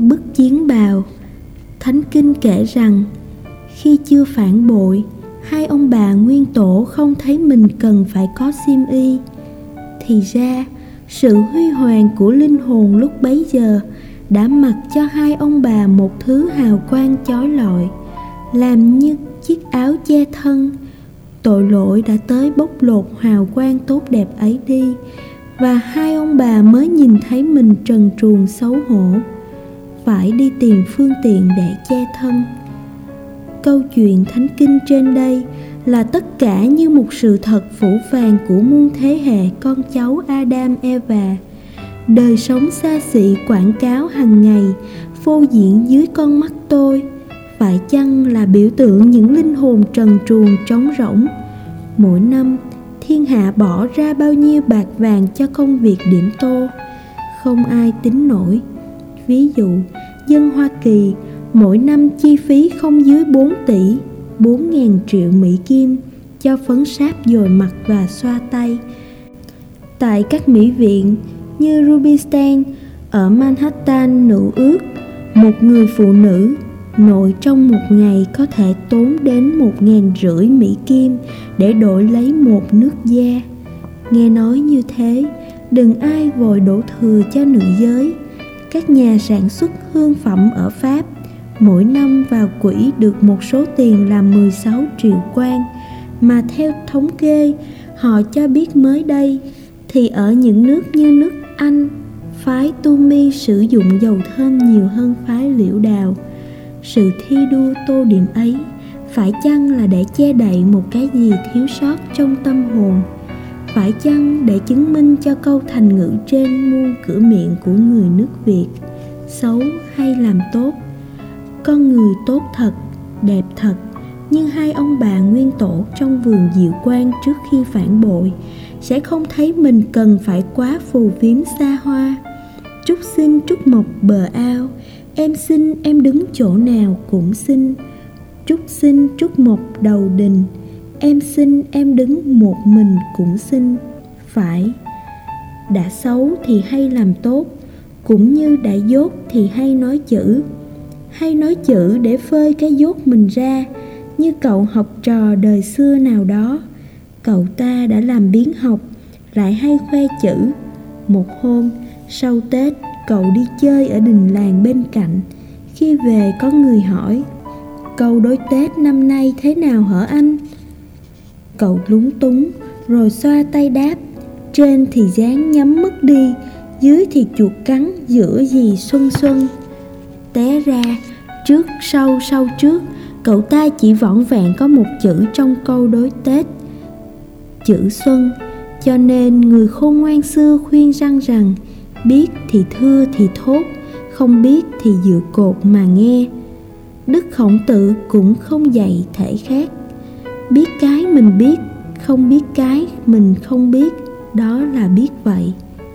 bức chiến bào. Thánh kinh kể rằng khi chưa phản bội, hai ông bà nguyên tổ không thấy mình cần phải có xiêm y. Thì ra sự huy hoàng của linh hồn lúc bấy giờ đã mặc cho hai ông bà một thứ hào quang chói lọi, làm như chiếc áo che thân. Tội lỗi đã tới bóc lột hào quang tốt đẹp ấy đi, và hai ông bà mới nhìn thấy mình trần truồng xấu hổ, phải đi tìm phương tiện để che thân. Câu chuyện thánh kinh trên đây là tất cả như một sự thật phũ phàng của muôn thế hệ con cháu Adam Eva. Đời sống xa xỉ quảng cáo hàng ngày phô diễn dưới con mắt tôi, phải chăng là biểu tượng những linh hồn trần truồng trống rỗng? Mỗi năm thiên hạ bỏ ra bao nhiêu bạc vàng cho công việc điểm tô, không ai tính nổi. Ví dụ, dân Hoa Kỳ mỗi năm chi phí không dưới 4 tỷ 4.000 triệu Mỹ Kim cho phấn sáp dồi mặt và xoa tay. Tại các mỹ viện như Rubinstein ở Manhattan nữ ước, một người phụ nữ nội trong một ngày có thể tốn đến 1.500 Mỹ Kim để đổi lấy một nước da. Nghe nói như thế, đừng ai vội đổ thừa cho nữ giới. Các nhà sản xuất hương phẩm ở Pháp mỗi năm vào quỹ được một số tiền là 16 triệu quan, mà theo thống kê họ cho biết mới đây thì ở những nước như nước Anh, phái tu mi sử dụng dầu thơm nhiều hơn phái liễu đào. Sự thi đua tô điểm ấy phải chăng là để che đậy một cái gì thiếu sót trong tâm hồn? Phải chăng để chứng minh cho câu thành ngữ trên muôn cửa miệng của người nước Việt: xấu hay làm tốt? Con người tốt thật, đẹp thật, nhưng hai ông bà nguyên tổ trong vườn Diệu Quang trước khi phản bội sẽ không thấy mình cần phải quá phù phiếm xa hoa. Trúc xin trúc mộc bờ ao, em xin em đứng chỗ nào cũng xin. Trúc xin trúc mộc đầu đình, em xin em đứng một mình cũng xin. Phải, đã xấu thì hay làm tốt, cũng như đã dốt thì hay nói chữ. Hay nói chữ để phơi cái dốt mình ra, như cậu học trò đời xưa nào đó. Cậu ta đã làm biếng học, lại hay khoe chữ. Một hôm sau Tết, cậu đi chơi ở đình làng bên cạnh. Khi về có người hỏi: câu đối Tết năm nay thế nào hả anh? Cậu lúng túng rồi xoa tay đáp: trên thì dáng nhắm mất đi, dưới thì chuột cắn, giữa gì xuân xuân. Té ra trước sau sau trước, cậu ta chỉ vỏn vẹn có một chữ trong câu đối Tết, chữ xuân. Cho nên người khôn ngoan xưa khuyên rằng biết thì thưa thì thốt, không biết thì dựa cột mà nghe. Đức Khổng Tử cũng không dạy thể khác: biết cái mình biết, không biết cái mình không biết, đó là biết vậy.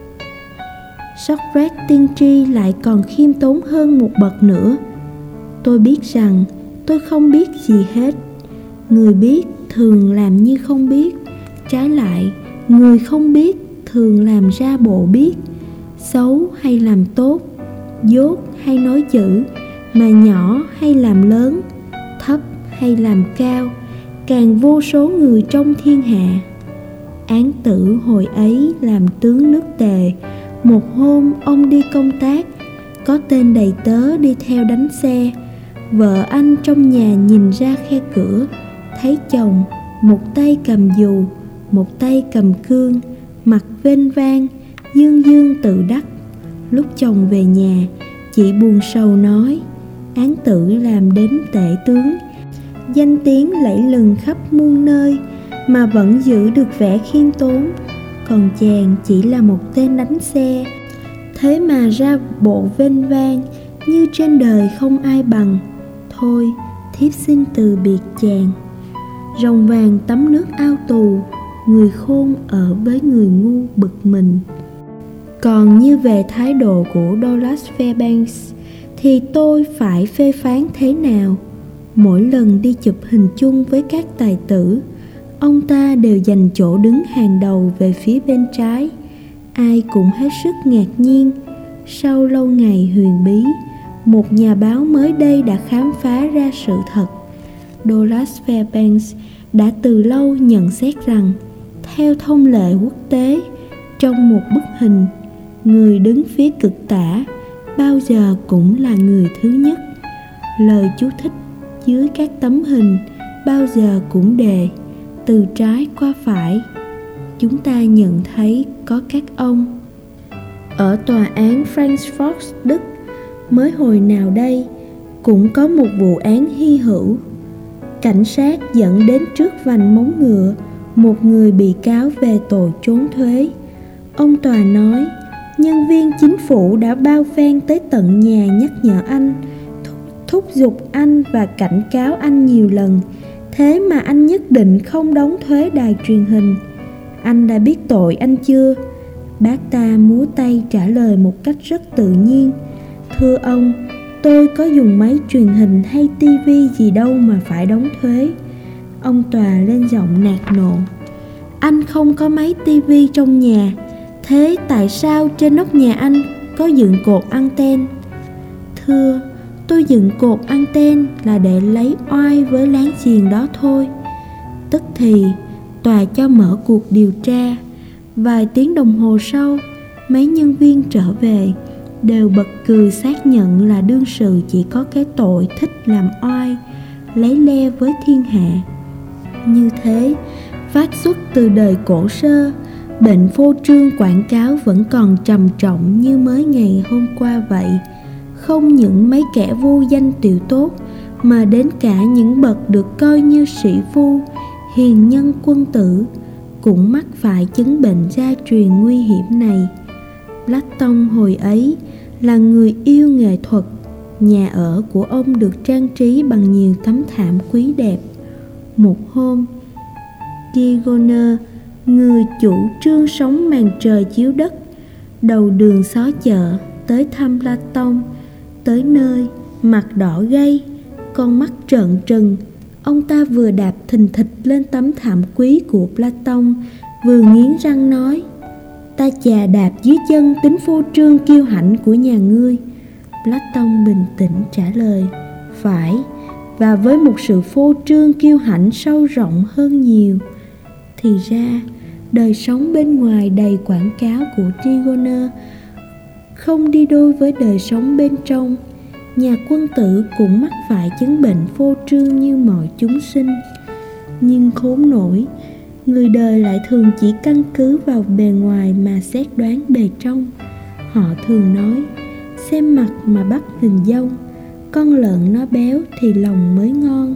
Socrates tiên tri lại còn khiêm tốn hơn một bậc nữa: tôi biết rằng tôi không biết gì hết. Người biết thường làm như không biết, trái lại người không biết thường làm ra bộ biết. Xấu hay làm tốt, dốt hay nói chữ, mà nhỏ hay làm lớn, thấp hay làm cao, càng vô số người trong thiên hạ. Án Tử hồi ấy làm tướng nước Tề. Một hôm ông đi công tác, có tên đầy tớ đi theo đánh xe. Vợ anh trong nhà nhìn ra khe cửa, thấy chồng một tay cầm dù, một tay cầm cương, mặt vênh vang, dương dương tự đắc. Lúc chồng về nhà, chị buồn sầu nói: Án Tử làm đến tể tướng, danh tiếng lẫy lừng khắp muôn nơi, mà vẫn giữ được vẻ khiêm tốn. Còn chàng chỉ là một tên đánh xe, thế mà ra bộ vênh vang, như trên đời không ai bằng. Thôi, thiếp xin từ biệt chàng. Rồng vàng tắm nước ao tù, người khôn ở với người ngu bực mình. Còn như về thái độ của Douglas Fairbanks thì tôi phải phê phán thế nào? Mỗi lần đi chụp hình chung với các tài tử, ông ta đều dành chỗ đứng hàng đầu về phía bên trái. Ai cũng hết sức ngạc nhiên. Sau lâu ngày huyền bí, Một nhà báo mới đây đã khám phá ra sự thật. Douglas Fairbanks đã từ lâu nhận xét rằng, theo thông lệ quốc tế, trong một bức hình, người đứng phía cực tả bao giờ cũng là người thứ nhất. Lời chú thích dưới các tấm hình bao giờ cũng đề từ trái qua phải. Chúng ta nhận thấy có các ông. Ở tòa án Frankfurt, Đức, mới hồi nào đây, cũng có một vụ án hy hữu. Cảnh sát dẫn đến trước vành móng ngựa một người bị cáo về tội trốn thuế. Ông tòa nói, nhân viên chính phủ đã bao phen tới tận nhà nhắc nhở anh, thúc giục anh và cảnh cáo anh nhiều lần. Thế mà anh nhất định không đóng thuế đài truyền hình. Anh đã biết tội anh chưa? Bác ta múa tay trả lời một cách rất tự nhiên. Thưa ông, tôi có dùng máy truyền hình hay tivi gì đâu mà phải đóng thuế. Ông tòa lên giọng nạt nộ. Anh không có máy tivi trong nhà, thế tại sao trên nóc nhà anh có dựng cột anten? Thưa, tôi dựng cột anten là để lấy oai với láng giềng đó thôi. Tức thì tòa cho mở cuộc điều tra. Vài tiếng đồng hồ sau, mấy nhân viên trở về, đều bật cười xác nhận là đương sự chỉ có cái tội thích làm oai, lấy le với thiên hạ. Như thế, phát xuất từ đời cổ sơ, bệnh phô trương quảng cáo vẫn còn trầm trọng như mới ngày hôm qua vậy. Không những mấy kẻ vô danh tiểu tốt, mà đến cả những bậc được coi như sĩ phu, hiền nhân quân tử cũng mắc phải chứng bệnh gia truyền nguy hiểm này. Platon hồi ấy là người yêu nghệ thuật. Nhà ở của ông được trang trí bằng nhiều tấm thảm quý đẹp. Một hôm, Digoner, người chủ trương sống màn trời chiếu đất, đầu đường xó chợ, tới thăm Platon. Tới nơi, mặt đỏ gay, con mắt trợn trừng, ông ta vừa đạp thình thịch lên tấm thảm quý của Platon, vừa nghiến răng nói, ta chà đạp dưới chân tính phô trương kiêu hãnh của nhà ngươi. Platon bình tĩnh trả lời, phải, và với một sự phô trương kiêu hãnh sâu rộng hơn nhiều. Thì ra, đời sống bên ngoài đầy quảng cáo của Trigoner không đi đôi với đời sống bên trong. Nhà quân tử cũng mắc phải chứng bệnh phô trương như mọi chúng sinh. Nhưng khốn nổi, người đời lại thường chỉ căn cứ vào bề ngoài mà xét đoán bề trong. Họ thường nói, xem mặt mà bắt hình dong, con lợn nó béo thì lòng mới ngon.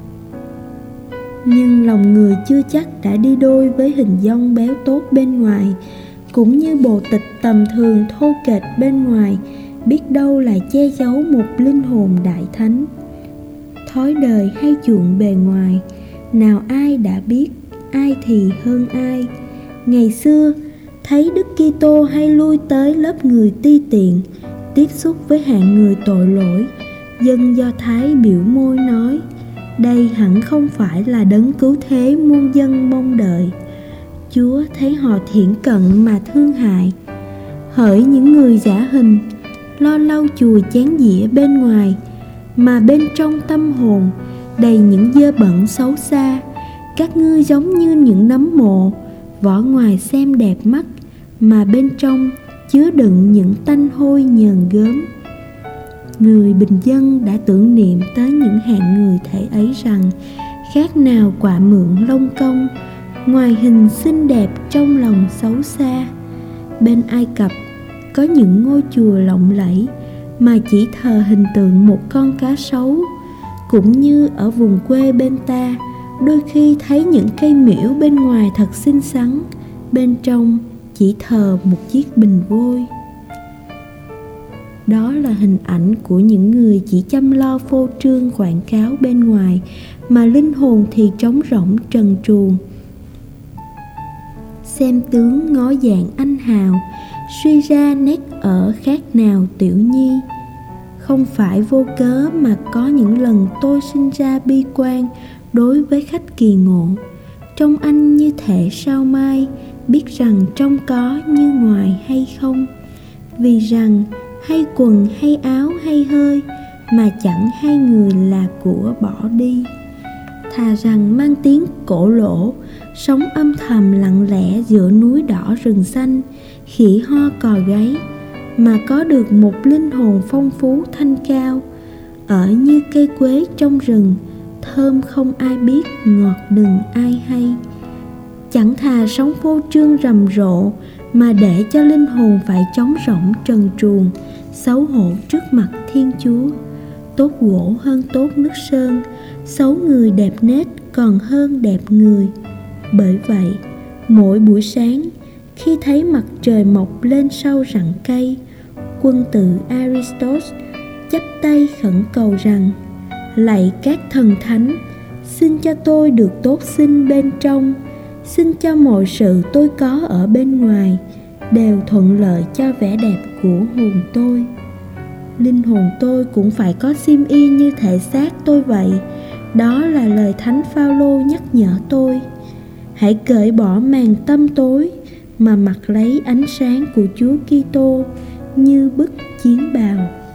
Nhưng lòng người chưa chắc đã đi đôi với hình dong béo tốt bên ngoài, cũng như bộ tịch tầm thường thô kệch bên ngoài, biết đâu là che giấu một linh hồn đại thánh. Thói đời hay chuộng bề ngoài, nào ai đã biết, ai thì hơn ai. Ngày xưa, thấy Đức Kitô hay lui tới lớp người ti tiện, tiếp xúc với hạng người tội lỗi, dân Do Thái biểu môi nói, đây hẳn không phải là đấng cứu thế muôn dân mong đợi. Chúa thấy họ thiển cận mà thương hại. Hỡi những người giả hình, lo lau chùi chén dĩa bên ngoài, mà bên trong tâm hồn đầy những dơ bẩn xấu xa. Các ngươi giống như những nấm mộ, vỏ ngoài xem đẹp mắt, mà bên trong chứa đựng những tanh hôi nhờn gớm. Người bình dân đã tưởng niệm tới những hạng người thể ấy rằng, khác nào quả mượn lông công, ngoài hình xinh đẹp trong lòng xấu xa. Bên Ai Cập có những ngôi chùa lộng lẫy mà chỉ thờ hình tượng một con cá sấu. Cũng như ở vùng quê bên ta, đôi khi thấy những cây miễu bên ngoài thật xinh xắn, bên trong chỉ thờ một chiếc bình vôi. Đó là hình ảnh của những người chỉ chăm lo phô trương quảng cáo bên ngoài, mà linh hồn thì trống rỗng trần truồng. Xem tướng ngó dạng anh hào, suy ra nét ở khác nào Tiểu Nhi. Không phải vô cớ mà có những lần tôi sinh ra bi quan đối với khách kỳ ngộ. Trông anh như thể sao mai, biết rằng trong có như ngoài hay không. Vì rằng hay quần hay áo hay hơi, mà chẳng hay người là của bỏ đi. Thà rằng mang tiếng cổ lỗ, sống âm thầm lặng lẽ giữa núi đỏ rừng xanh, khỉ ho cò gáy, mà có được một linh hồn phong phú thanh cao, ở như cây quế trong rừng, thơm không ai biết, ngọt đừng ai hay. Chẳng thà sống phô trương rầm rộ, mà để cho linh hồn phải trống rỗng trần truồng, xấu hổ trước mặt Thiên Chúa. Tốt gỗ hơn tốt nước sơn, xấu người đẹp nết còn hơn đẹp người. Bởi vậy, mỗi buổi sáng, khi thấy mặt trời mọc lên sau rặng cây, quân tử Aristos chắp tay khẩn cầu rằng: lạy các thần thánh, xin cho tôi được tốt sinh bên trong, xin cho mọi sự tôi có ở bên ngoài đều thuận lợi cho vẻ đẹp của hồn tôi. Linh hồn tôi cũng phải có xiêm y như thể xác tôi vậy. Đó là lời Thánh Phaolô nhắc nhở tôi. Hãy cởi bỏ màn tăm tối mà mặc lấy ánh sáng của Chúa Kitô như bức chiến bào.